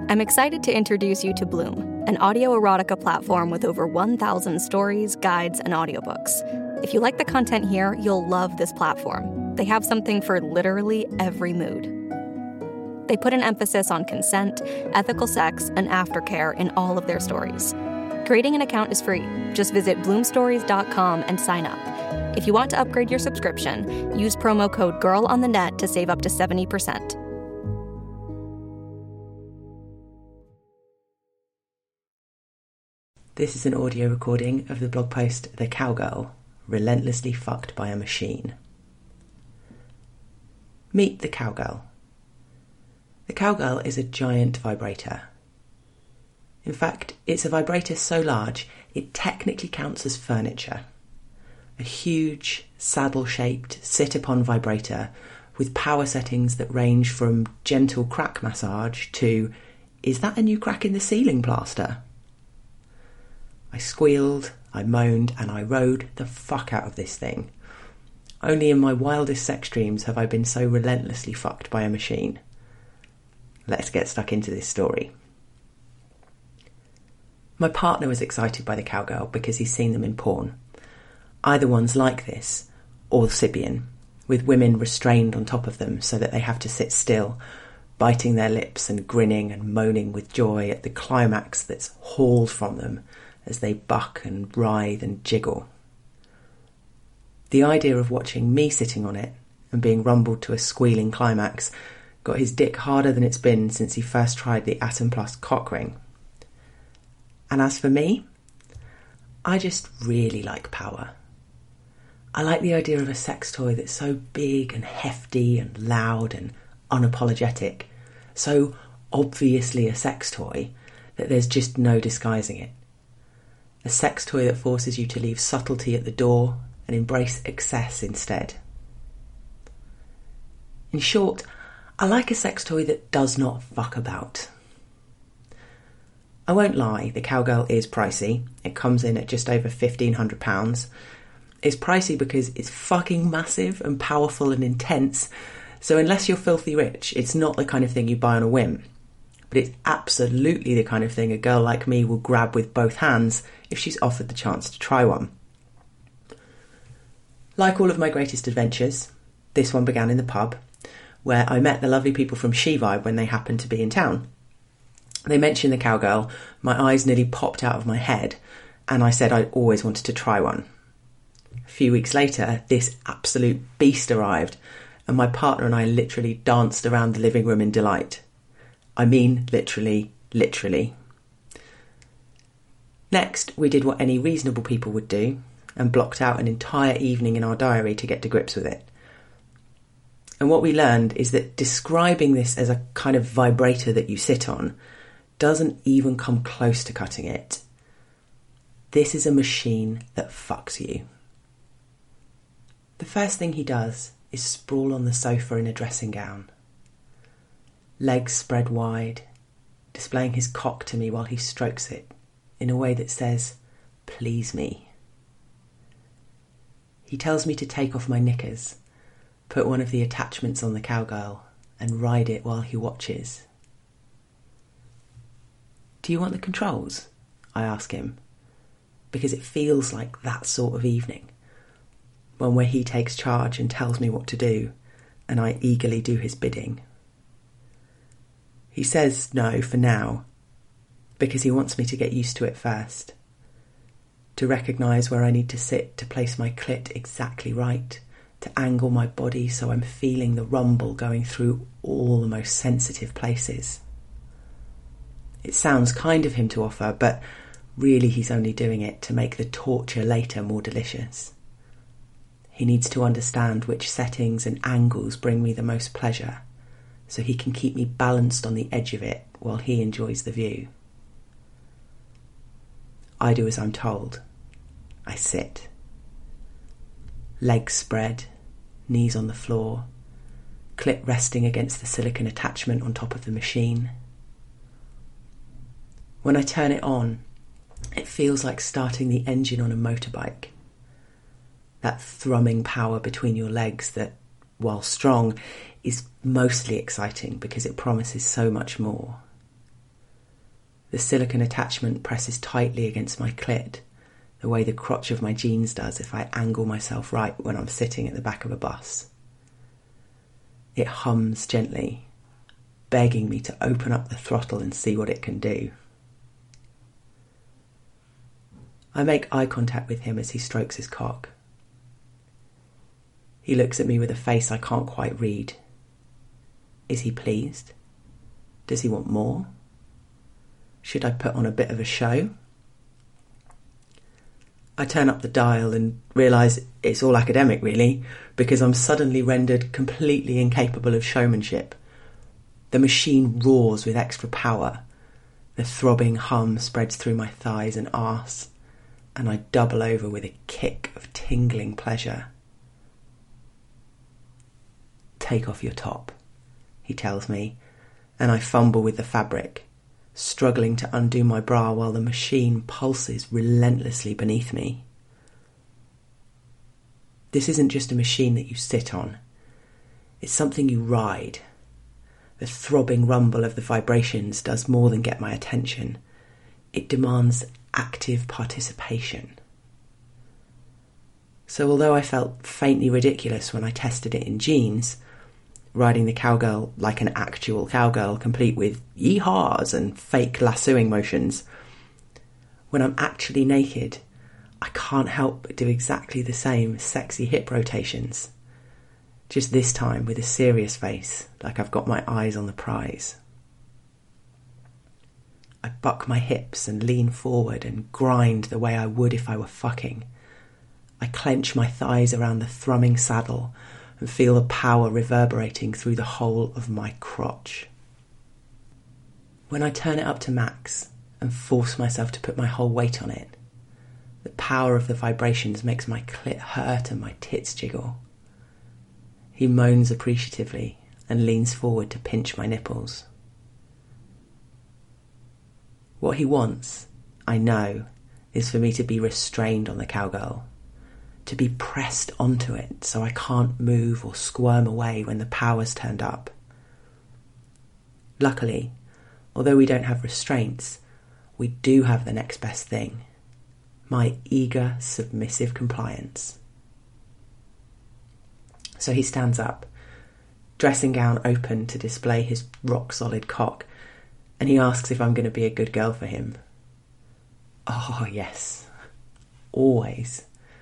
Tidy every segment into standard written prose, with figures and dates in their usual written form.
I'm excited to introduce you to Bloom, an audio erotica platform with over 1,000 stories, guides, and audiobooks. If you like the content here, you'll love this platform. They have something for literally every mood. They put an emphasis on consent, ethical sex, and aftercare in all of their stories. Creating an account is free. Just visit bloomstories.com and sign up. If you want to upgrade your subscription, use promo code GIRLONTHENET to save up to 70%. This is an audio recording of the blog post The Cowgirl, Relentlessly Fucked by a Machine. Meet the Cowgirl. The Cowgirl is a giant vibrator. In fact, it's a vibrator so large it technically counts as furniture. A huge, saddle-shaped, sit-upon vibrator with power settings that range from gentle crack massage to, is that a new crack in the ceiling plaster? I squealed, I moaned, and I rode the fuck out of this thing. Only in my wildest sex dreams have I been so relentlessly fucked by a machine. Let's get stuck into this story. My partner was excited by the Cowgirl because he's seen them in porn. Either one's like this, or Sybian, with women restrained on top of them so that they have to sit still, biting their lips and grinning and moaning with joy at the climax that's hauled from them as they buck and writhe and jiggle. The idea of watching me sitting on it and being rumbled to a squealing climax got his dick harder than it's been since he first tried the Atom Plus cock ring. And as for me, I just really like power. I like the idea of a sex toy that's so big and hefty and loud and unapologetic, so obviously a sex toy that there's just no disguising it. A sex toy that forces you to leave subtlety at the door and embrace excess instead. In short, I like a sex toy that does not fuck about. I won't lie, the Cowgirl is pricey. It comes in at just over £1,500. It's pricey because it's fucking massive and powerful and intense, so unless you're filthy rich, it's not the kind of thing you buy on a whim. But it's absolutely the kind of thing a girl like me will grab with both hands if she's offered the chance to try one. Like all of my greatest adventures, this one began in the pub, where I met the lovely people from She-Vibe when they happened to be in town. They mentioned the Cowgirl, my eyes nearly popped out of my head, and I said I'd always wanted to try one. A few weeks later, this absolute beast arrived, and my partner and I literally danced around the living room in delight. I mean, literally. Next, we did what any reasonable people would do and blocked out an entire evening in our diary to get to grips with it. And what we learned is that describing this as a kind of vibrator that you sit on doesn't even come close to cutting it. This is a machine that fucks you. The first thing he does is sprawl on the sofa in a dressing gown. Legs spread wide, displaying his cock to me while he strokes it in a way that says, "Please me." He tells me to take off my knickers, put one of the attachments on the Cowgirl, and ride it while he watches. "Do you want the controls?" I ask him, because it feels like that sort of evening, one where he takes charge and tells me what to do, and I eagerly do his bidding. He says no for now, because he wants me to get used to it first, to recognise where I need to sit to place my clit exactly right, to angle my body so I'm feeling the rumble going through all the most sensitive places. It sounds kind of him to offer, but really he's only doing it to make the torture later more delicious. He needs to understand which settings and angles bring me the most pleasure, so he can keep me balanced on the edge of it while he enjoys the view. I do as I'm told. I sit. Legs spread, knees on the floor, clit resting against the silicone attachment on top of the machine. When I turn it on, it feels like starting the engine on a motorbike. That thrumming power between your legs that, while strong, is mostly exciting because it promises so much more. The silicone attachment presses tightly against my clit, the way the crotch of my jeans does if I angle myself right when I'm sitting at the back of a bus. It hums gently, begging me to open up the throttle and see what it can do. I make eye contact with him as he strokes his cock. He looks at me with a face I can't quite read. Is he pleased? Does he want more? Should I put on a bit of a show? I turn up the dial and realise it's all academic, really, because I'm suddenly rendered completely incapable of showmanship. The machine roars with extra power. The throbbing hum spreads through my thighs and arse, and I double over with a kick of tingling pleasure. Take off your top, he tells me, and I fumble with the fabric, struggling to undo my bra while the machine pulses relentlessly beneath me. This isn't just a machine that you sit on. It's something you ride. The throbbing rumble of the vibrations does more than get my attention. It demands active participation. So although I felt faintly ridiculous when I tested it in jeans, riding the cowgirl like an actual cowgirl, complete with yee-haws and fake lassoing motions, when I'm actually naked, I can't help but do exactly the same sexy hip rotations, just this time with a serious face, like I've got my eyes on the prize. I buck my hips and lean forward and grind the way I would if I were fucking. I clench my thighs around the thrumming saddle and feel the power reverberating through the whole of my crotch. When I turn it up to max and force myself to put my whole weight on it, the power of the vibrations makes my clit hurt and my tits jiggle. He moans appreciatively and leans forward to pinch my nipples. What he wants, I know, is for me to be restrained on the cowgirl, to be pressed onto it so I can't move or squirm away when the power's turned up. Luckily, although we don't have restraints, we do have the next best thing: my eager, submissive compliance. So he stands up, dressing gown open to display his rock-solid cock, and he asks if I'm going to be a good girl for him. Oh, yes. Always.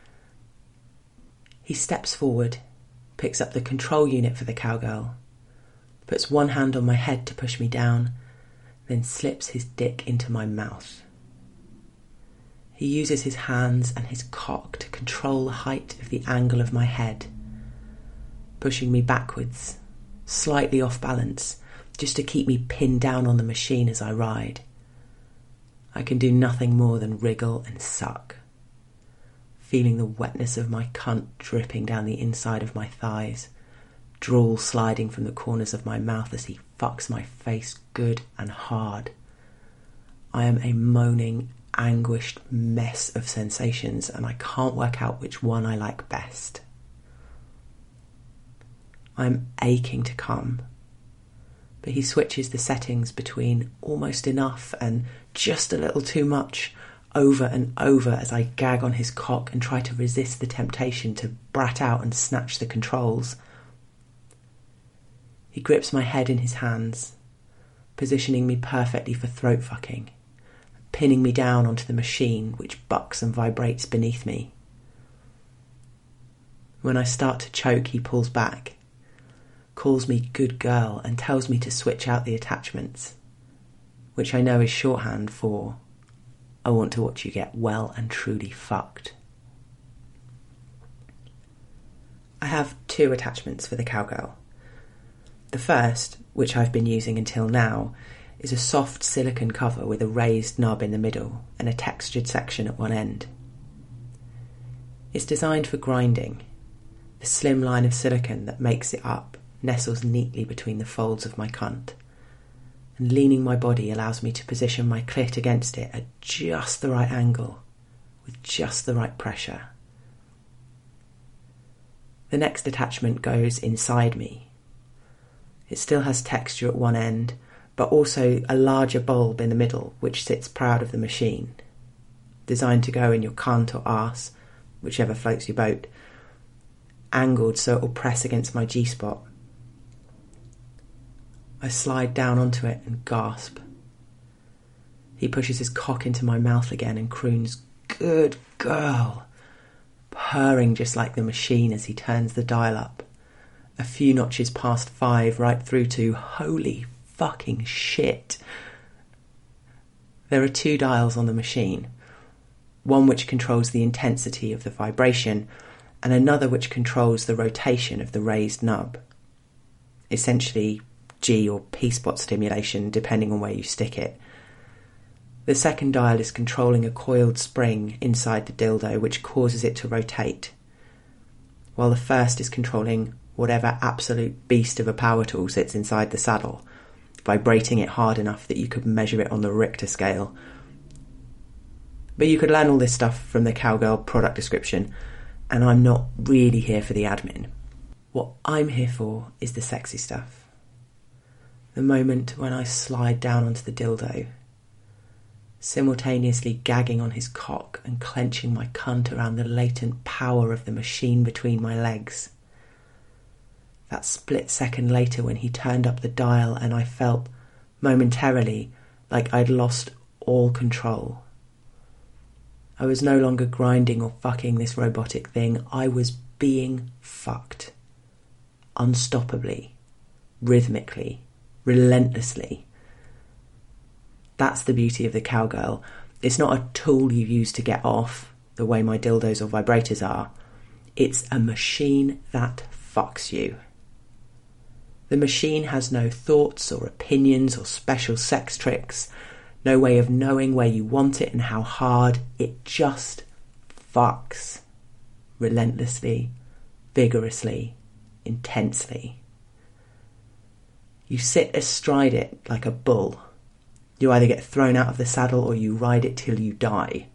He steps forward, picks up the control unit for the cowgirl, puts one hand on my head to push me down, then slips his dick into my mouth. He uses his hands and his cock to control the height of the angle of my head, pushing me backwards, slightly off balance, just to keep me pinned down on the machine as I ride. I can do nothing more than wriggle and suck, feeling the wetness of my cunt dripping down the inside of my thighs, drool sliding from the corners of my mouth as he fucks my face good and hard. I am a moaning, anguished mess of sensations, and I can't work out which one I like best. I'm aching to come, but he switches the settings between almost enough and just a little too much over and over as I gag on his cock and try to resist the temptation to brat out and snatch the controls. He grips my head in his hands, positioning me perfectly for throat fucking, pinning me down onto the machine which bucks and vibrates beneath me. When I start to choke, he pulls back, calls me good girl, and tells me to switch out the attachments, which I know is shorthand for I want to watch you get well and truly fucked. I have 2 attachments for the cowgirl. The first, which I've been using until now, is a soft silicone cover with a raised knob in the middle and a textured section at one end. It's designed for grinding. The slim line of silicone that makes it up nestles neatly between the folds of my cunt, and leaning my body allows me to position my clit against it at just the right angle, with just the right pressure. The next attachment goes inside me. It still has texture at one end, but also a larger bulb in the middle which sits proud of the machine, designed to go in your cunt or arse, whichever floats your boat, angled so it will press against my G-spot. I slide down onto it and gasp. He pushes his cock into my mouth again and croons, "Good girl," purring just like the machine as he turns the dial up, a few notches past 5 right through to holy fucking shit. There are 2 dials on the machine, one which controls the intensity of the vibration and another which controls the rotation of the raised nub. Essentially G or P spot stimulation depending on where you stick it. The second dial is controlling a coiled spring inside the dildo which causes it to rotate, while the first is controlling whatever absolute beast of a power tool sits inside the saddle, vibrating it hard enough that you could measure it on the Richter scale. But you could learn all this stuff from the Cowgirl product description, and I'm not really here for the admin. What I'm here for is the sexy stuff. The moment when I slide down onto the dildo, simultaneously gagging on his cock and clenching my cunt around the latent power of the machine between my legs. That split second later when he turned up the dial and I felt, momentarily, like I'd lost all control. I was no longer grinding or fucking this robotic thing. I was being fucked. Unstoppably. Rhythmically. Relentlessly. That's the beauty of the Cowgirl. It's not a tool you use to get off, the way my dildos or vibrators are. It's a machine that fucks you. The machine has no thoughts or opinions or special sex tricks, no way of knowing where you want it and how hard. It just fucks. Relentlessly, vigorously, intensely. You sit astride it like a bull. You either get thrown out of the saddle or you ride it till you die.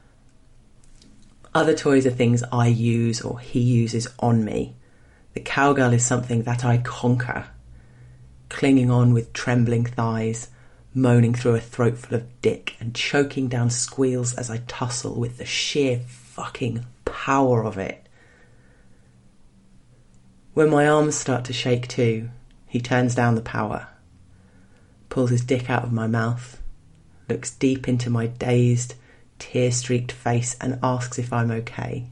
Other toys are things I use or he uses on me. The Cowgirl is something that I conquer, clinging on with trembling thighs, moaning through a throat full of dick and choking down squeals as I tussle with the sheer fucking power of it. When my arms start to shake too, he turns down the power, pulls his dick out of my mouth, looks deep into my dazed, tear-streaked face and asks if I'm okay.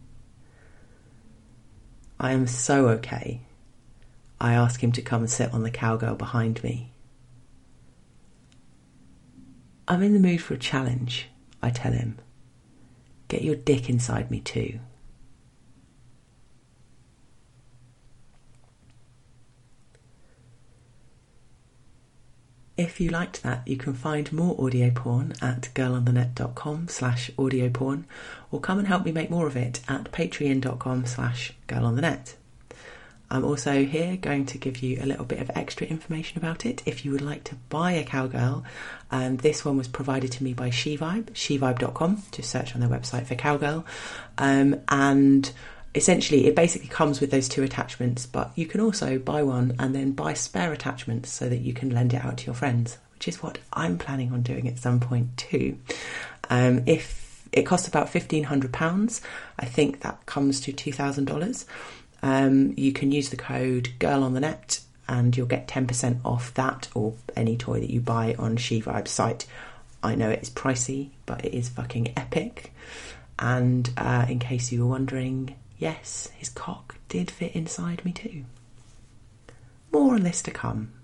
I am so okay. I ask him to come and sit on the Cowgirl behind me. I'm in the mood for a challenge, I tell him. Get your dick inside me too. If you liked that, you can find more audio porn at girlonthenet.com/audio porn, or come and help me make more of it at patreon.com/girlonthenet. I'm also here going to give you a little bit of extra information about it if you would like to buy a Cowgirl. This one was provided to me by SheVibe, shevibe.com. Just search on their website for Cowgirl. And essentially it basically comes with those 2 attachments, but you can also buy one and then buy spare attachments so that you can lend it out to your friends, which is what I'm planning on doing at some point too. If it costs about £1,500, I think that comes to $2,000. You can use the code GIRLONTHENET and you'll get 10% off that or any toy that you buy on SheVibe's site. I know it is pricey, but it is fucking epic. And in case you were wondering, yes, his cock did fit inside me too. More on this to come.